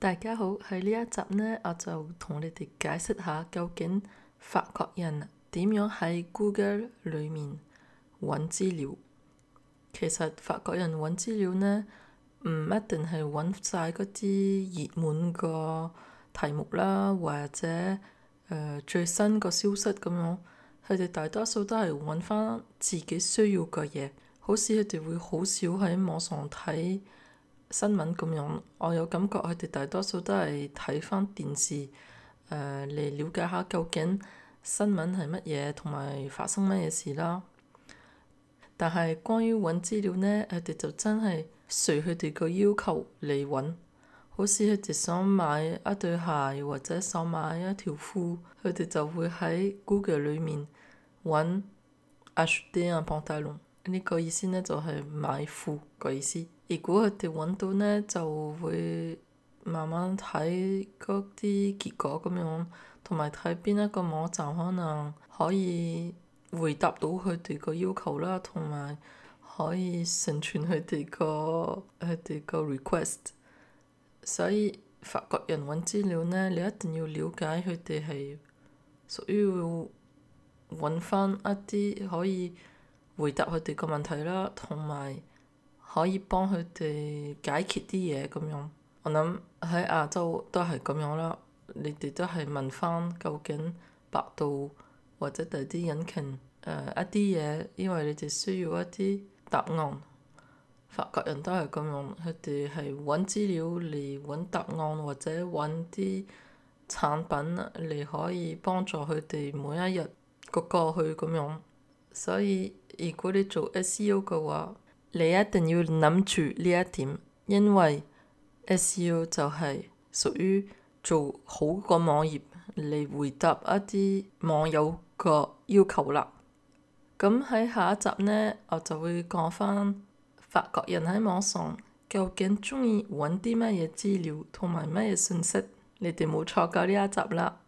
大家好，喺呢一集呢，我就同你哋解釋下究竟法國人點樣喺 Google 裏面揾資料。其實法國人揾資料呢，唔一定係揾晒嗰啲熱門個題目啦，或者最新個消息咁樣。佢哋大多數都係揾翻自己需要嘅嘢，好似佢哋會好少喺網上睇新聞咁樣。我有感覺佢哋大多數都係睇翻電視嚟了解下究竟新聞係乜嘢，同埋發生乜嘢事啦。但係關於揾資料呢，佢哋就真係隨佢哋個要求嚟揾。好似佢哋想買一對鞋或者想買一條褲，佢哋就會喺 Google 裏面揾 acheter un pantalon。呢個意思呢，就係買褲個意思。如果佢哋揾到呢，就會慢慢睇嗰啲結果咁樣，同埋睇邊一個網站可能可以回答到佢哋個要求啦，同埋可以成全佢哋個request。所以法國人揾資料呢，你一定要了解佢哋係屬於要揾翻一啲可以回答佢哋個問題啦，同埋可以幫佢哋解決啲嘢咁樣。我諗喺亞洲都係咁樣啦，你哋都係問翻究竟百度或者第啲引擎一啲嘢，因為你哋需要一啲答案。法國人都係咁樣，佢哋係揾資料嚟揾答案，或者揾啲產品嚟可以幫助佢哋每一日個過去咁樣。所以如果你做 SEO 嘅話，你一定要諗住呢一點，因為 SEO 就係屬於做好個網頁嚟回答一啲網友個要求啦。咁喺下一集呢，我就會講翻法國人喺網上究竟鍾意揾啲乜嘢資料同埋乜嘢信息。你哋冇錯過呢一集啦。